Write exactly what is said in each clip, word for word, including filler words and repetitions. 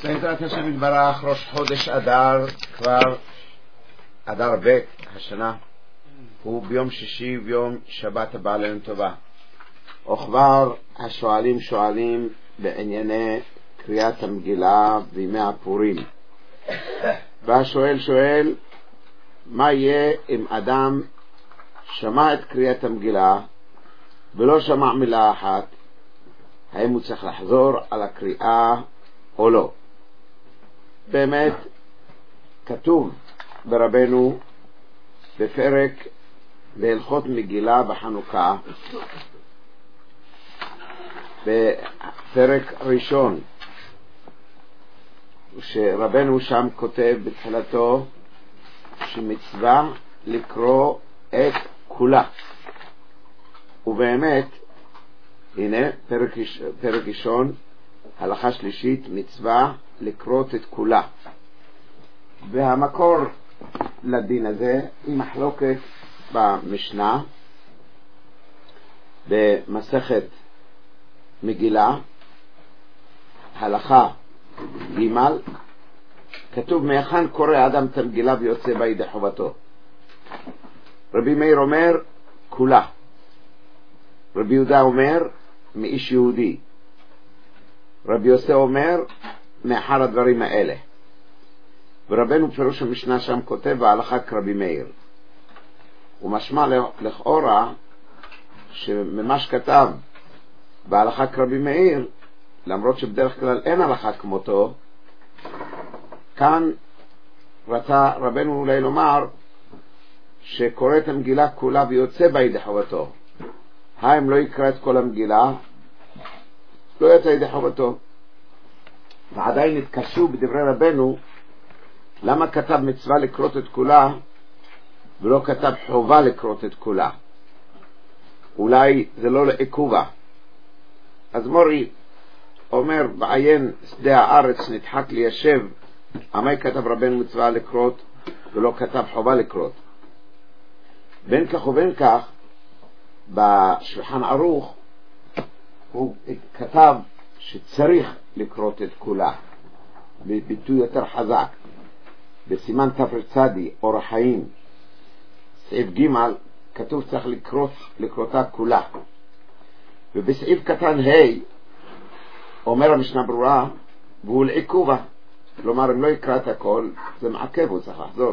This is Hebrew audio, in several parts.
בעזרת השם יתברך, ראש חודש אדר, כבר אדר ב' השנה, הוא ביום שישי ויום שבת הבא עלינו טובה. וכבר השואלים שואלים בענייני קריאת המגילה בימי הפורים. והשואל שואל, מה יהיה אם אדם שמע את קריאת המגילה ולא שמע מילה אחת? האם הוא צריך לחזור על הקריאה או לא? באמת כתוב ברבנו בפרק בהלכות מגילה בחנוכה, בפרק ראשון, שרבנו שם כותב בתחילתו שמצווה לקרוא את כולה. ובאמת הנה פרק, פרק ראשון, הלכה שלישית, מצווה לקרות את כולה. והמקור לדין הזה היא מחלוקת במשנה במסכת מגילה, הלכה ג', כתוב מהיכן קורא אדם את המגילה ויוצא בה ידי חובתו. רבי מאיר אומר כולה, רבי יהודה אומר מאיש יהודי, רבי יוסי אומר מאחר הדברים האלה. ורבנו פירוש המשנה שם כותב בהלכה כרבי מאיר. ומשמע לכאורה שממה שכתב בהלכה כרבי מאיר, למרות שבדרך כלל אין הלכה כמותו, כאן רצה רבנו אולי לומר שקורא את המגילה כולה ויוצא בה ידי חובתו. האם לא יקרא את כל המגילה, לא יוצא ידי חובתו. ועדיין התקשו בדברי רבנו למה כתב מצווה לקרות את כולה ולא כתב חובה לקרות את כולה. אולי זה לא לעיכובה. אז מורי אומר בעיין שדה הארץ נדחק ליישב, אמי כתב רבנו מצווה לקרות ולא כתב חובה לקרות. בין כך ובין כך בשולחן ערוך הוא כתב שצריך לקרות את כולה בביטוי יותר חזק. בסימן תרצדי אור החיים סעיף ג' כתוב צריך לקרות לקרותה כולה. ובסעיף קטן ה' אומר המשנה ברורה והוא לעיכובה, כלומר אם לא יקרא את הכל זה מעכב, הוא צריך לחזור.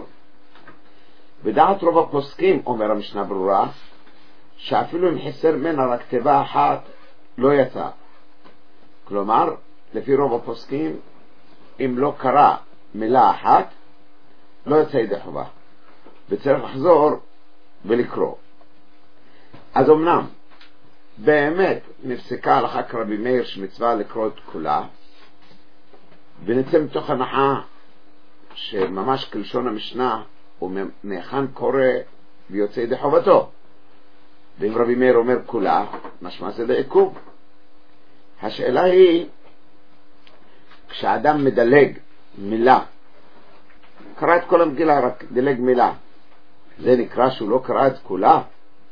בדעת רוב הפוסקים אומר המשנה ברורה שאפילו אם חסר ממנה רק כתיבה אחת לא יצא. כלומר לפי רוב הפוסקים אם לא קרא מילה אחת לא יצא ידי חובה וצריך לחזור ולקרוא. אז אמנם באמת נפסקה הלכה כרבי מאיר שמצווה לקרוא את כולה, ונצא מתוך הנחה שממש כלשון המשנה הוא מהיכן קורא ויוצא ידי חובתו. ואם רבי מאיר אומר כולה, משמע זה לעיכוב. השאלה היא, כשאדם מדלג מילה, קרא את כל המגילה רק דלג מילה, זה נקרא שהוא לא קרא את כולה?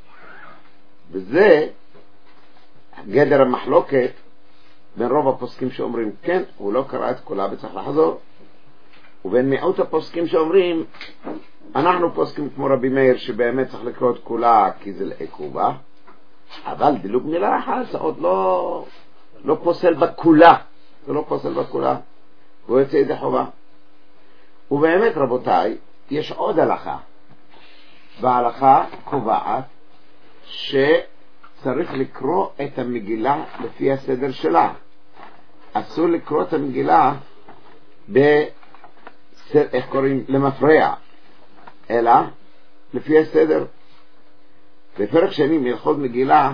וזה גדר המחלוקת בין רוב הפוסקים שאומרים כן, הוא לא קרא את כולה וצריך לחזור, ובין מיעוט הפוסקים שאומרים אנחנו פוסקים כמו רבי מאיר שבאמת צריך לקרוא את כולה כי זה לעיכובה, אבל דילוג מילה אחת זה עוד לא לא פוסל בכולה, זה לא פוסל בכולה, הוא יוצא ידי חובה. ובאמת רבותיי יש עוד הלכה, וההלכה קובעת שצריך לקרוא את המגילה לפי הסדר שלה. אסור לקרוא את המגילה ב איך קוראים למפרע, אלא לפי הסדר. בפרק שני מהלכות מגילה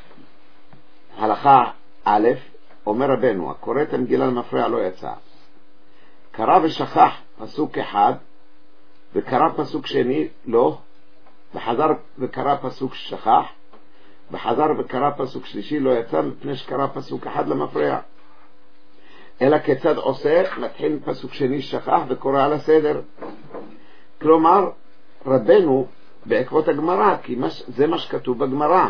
הלכה א' אומר רבנו הקורא את המגילה למפרע לא יצא. קרא ושכח פסוק אחד וקרא פסוק שני לא, וחזר וקרא פסוק שכח, וחזר וקרא פסוק שלישי לא יצא, מפני שקרא פסוק אחד למפרע. אלא כיצד עושה? מתחיל פסוק שני שכח וקורא על הסדר. כלומר רבנו בעקבות הגמרא, כי זה מה שכתוב בגמרא,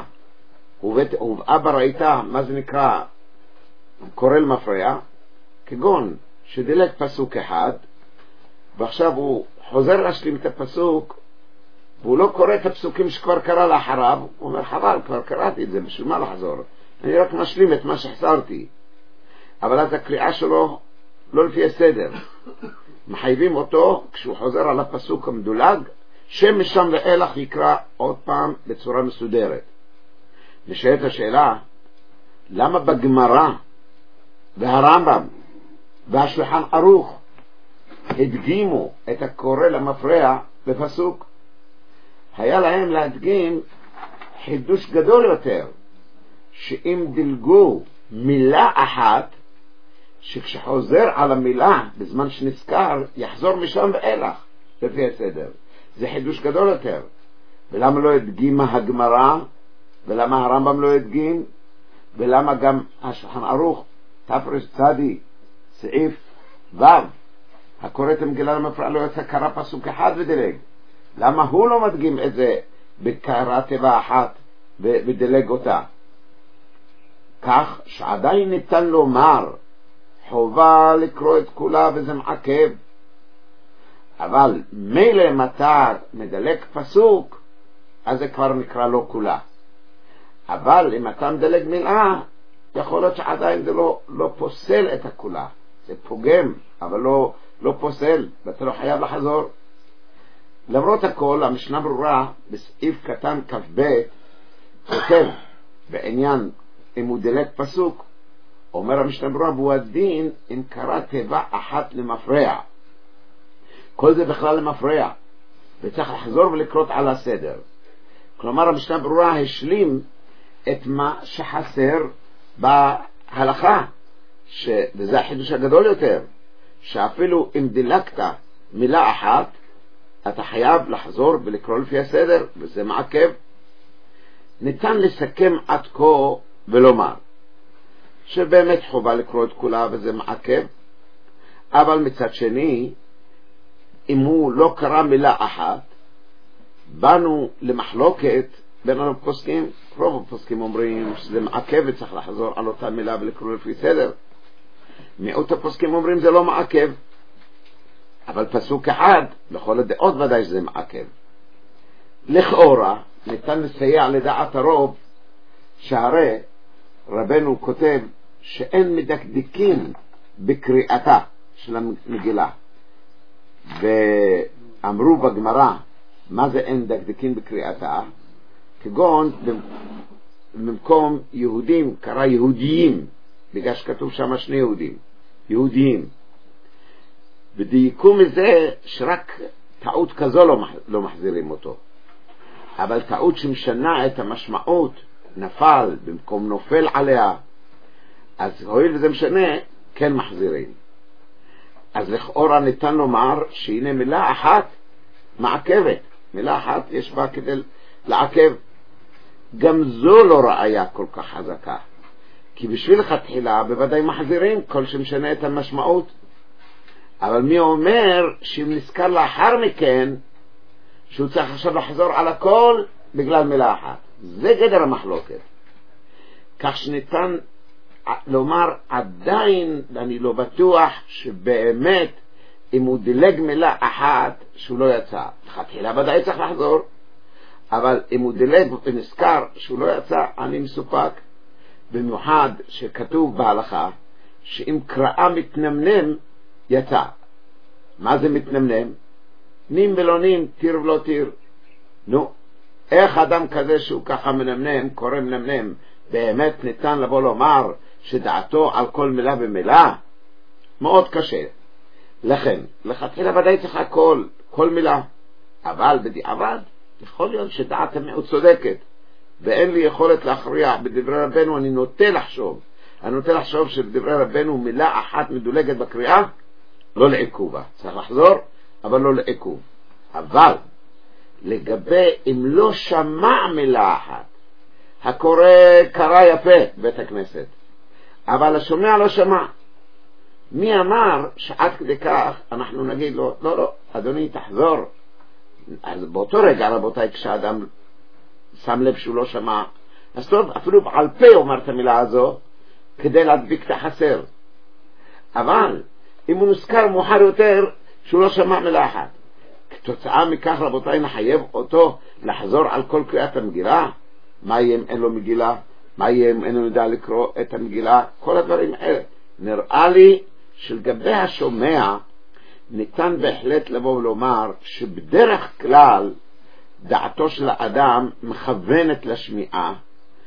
הובאה בראיתה מה זה נקרא קורא למפרע, כגון שדילג פסוק אחד, ועכשיו הוא חוזר להשלים את הפסוק, והוא לא קורא את הפסוקים שכבר קרא לאחריו, הוא אומר חבל, כבר קראתי את זה, בשביל מה לחזור? אני רק משלים את מה שחסרתי. אבל אז הקריאה שלו לא לפי הסדר. מחייבים אותו, כשהוא חוזר על הפסוק המדולג, שמשם ואילך יקרא עוד פעם בצורה מסודרת. נשאלת השאלה, למה בגמרא והרמב"ם והשולחן ערוך הדגימו את הקורא למפרע בפסוק? היה להם להדגים חידוש גדול יותר, שאם דילגו מילה אחת, שכשחוזר על המילה בזמן שנזכר יחזור משם ואילך לפי הסדר. זה חידוש גדול יותר. ולמה לא הדגימה הגמרא, ולמה הרמב"ם לא הדגים, ולמה גם השולחן ערוך תפרש צדי סעיף ו' הקורא את המגילה למפרע לא יצא קרא פסוק אחד ודילג? למה הוא לא מדגים את זה בקרא טבע אחת ודילג אותה? כך שעדיין ניתן לומר חובה לקרוא את כולה וזה מעכב. אבל מילא מתי מדלג פסוק, אז זה כבר נקרא לא כולה. אבל אם אתה מדלג מילה, יכול להיות שעדיין זה לא, לא פוסל את הכולה. זה פוגם, אבל לא, לא פוסל, ואתה לא חייב לחזור. למרות הכל, המשנה ברורה בסעיף קטן כ"ב כותב בעניין אם הוא דלג פסוק, אומר המשנה ברורה, והוא הדין אם קרא תיבה אחת למפרע. כל זה בכלל למפרע, וצריך לחזור ולקרות על הסדר. כלומר המשנה ברורה השלים את מה שחסר בהלכה, ש... וזה החידוש הגדול יותר, שאפילו אם דילגת מילה אחת, אתה חייב לחזור ולקרוא לפי הסדר, וזה מעכב. ניתן לסכם עד כה ולומר שבאמת חובה לקרוא את כולה וזה מעכב, אבל מצד שני, אם הוא לא קרא מילה אחת, באנו למחלוקת בין הפוסקים. רוב הפוסקים אומרים שזה מעכב וצריך לחזור על אותה מילה ולקרוא לפי סדר. מיעוט הפוסקים אומרים זה לא מעכב, אבל פסוק אחד לכל הדעות ודאי שזה מעכב. לכאורה ניתן לסייע לדעת הרוב, שהרי רבנו כותב שאין מדקדקים בקריאתה של המגילה, ואמרו בגמרא מה זה אין מדקדקים בקריאתה, כגון במקום יהודים קרא יהודיים, בגלל שכתוב שם שני יהודים, יהודיים, ודייקו מזה שרק טעות כזו לא, לא מחזירים אותו, אבל טעות שמשנה את המשמעות, נפל במקום נופל עליה, אז הואיל וזה משנה, כן מחזירים. אז לכאורה ניתן לומר שהנה מילה אחת מעכבת, מילה אחת יש בה כדי לעכב. גם זו לא ראיה כל כך חזקה, כי בשביל התחילה בוודאי מחזירים כל שמשנה את המשמעות. אבל מי אומר שאם נזכר לאחר מכן שהוא צריך עכשיו לחזור על הכל בגלל מילה אחת? זה גדר המחלוקת. כך שניתן לומר עדיין, אני לא בטוח שבאמת אם הוא דילג מילה אחת שהוא לא יצא, התחילה ודאי צריך לחזור, אבל אם הוא דילג ונזכר שהוא לא יצא, אני מסופק. במיוחד שכתוב בהלכה שאם קראה מתנמנם יצא. מה זה מתנמנם? נים ולא נים, תיר ולא תיר. נו, איך אדם כזה שהוא ככה מנמנם, קורא מנמנם, באמת ניתן לבוא לומר שדעתו על כל מילה ומילה? מאוד קשה. לכן, לכתחילה ודאי צריך הכל, כל מילה. אבל בדיעבד, יכול להיות שדעת המיעוט צודקת, ואין לי יכולת להכריע בדברי רבנו, אני נוטה לחשוב. אני נוטה לחשוב שבדברי רבנו מילה אחת מדולגת בקריאה, לא לעיכובה. צריך לחזור, אבל לא לעיכוב. אבל, לגבי אם לא שמע מילה אחת, הקורא קרא יפה בית הכנסת, אבל השומע לא שמע. מי אמר שעד כדי כך אנחנו נגיד לו, לא, לא, אדוני תחזור. אז באותו רגע, רבותיי, כשאדם שם לב שהוא לא שמע, אז טוב, אפילו על פה אומר את המילה הזו, כדי להדביק את החסר. אבל אם הוא נזכר מאוחר יותר שהוא לא שמע מילה אחת. כתוצאה מכך רבותיי נחייב אותו לחזור על כל קריאת המגילה. מה יהיה אם אין לו מגילה? מה יהיה אם אין לו יודע לקרוא את המגילה? כל הדברים האלה. נראה לי שלגבי השומע ניתן בהחלט לבוא ולומר שבדרך כלל דעתו של האדם מכוונת לשמיעה,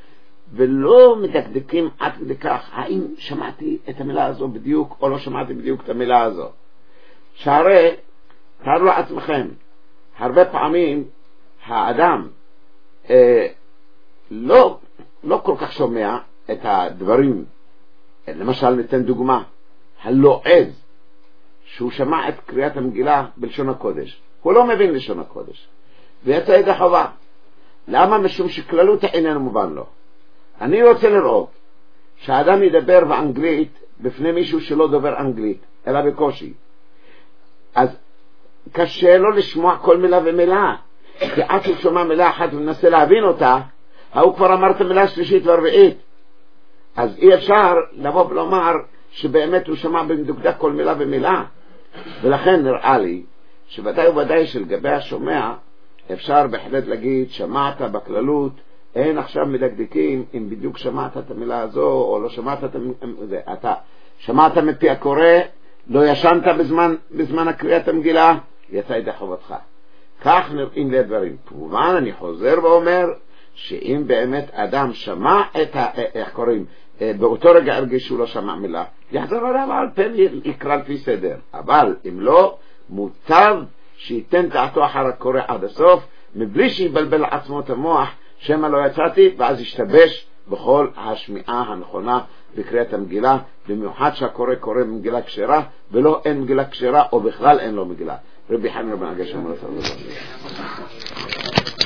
ולא מדקדקים עד כדי כך האם שמעתי את המילה הזו בדיוק או לא שמעתי בדיוק את המילה הזו. שהרי תארו לעצמכם, הרבה פעמים האדם אה, לא, לא כל כך שומע את הדברים. למשל ניתן דוגמה, הלועז שהוא שמע את קריאת המגילה בלשון הקודש, הוא לא מבין לשון הקודש ויצא ידי חובה. למה? משום שכללות איננו מובן לו. אני רוצה לראות שהאדם ידבר באנגלית בפני מישהו שלא דובר אנגלית אלא בקושי, אז קשה לו לשמוע כל מילה ומילה, כי עד שהוא שומע מילה אחת ומנסה להבין אותה, הוא כבר אמר את המילה שלישית והרביעית. אז אי אפשר לבוא ולומר שבאמת הוא שמע במדוקדק כל מילה ומילה. ולכן נראה לי שוודאי וודאי שלגבי השומע אפשר בהחלט להגיד שמעת בכללות, אין עכשיו מדקדקים אם בדיוק שמעת את המילה הזו או לא שמעת את המילה. אתה שמעת מפי הקורא, לא ישנת בזמן, בזמן הקריאת המגילה, יצא ידי חובתך. כך נראים לי הדברים. כמובן אני חוזר ואומר שאם באמת אדם שמע את ה... איך קוראים? באותו רגע הרגיש שהוא לא שמע מילה, יחזור עליו על פן יקרא לפי סדר. אבל אם לא, מוטב שייתן דעתו אחר הקורא עד הסוף, מבלי שיבלבל עצמו את המוח שמה לא יצאתי, ואז ישתבש בכל השמיעה הנכונה בקריאת המגילה, במיוחד שהקורא קורא במגילה כשרה ולא אין מגילה כשרה או בכלל אין לו מגילה. רבי חנינא בן הגשם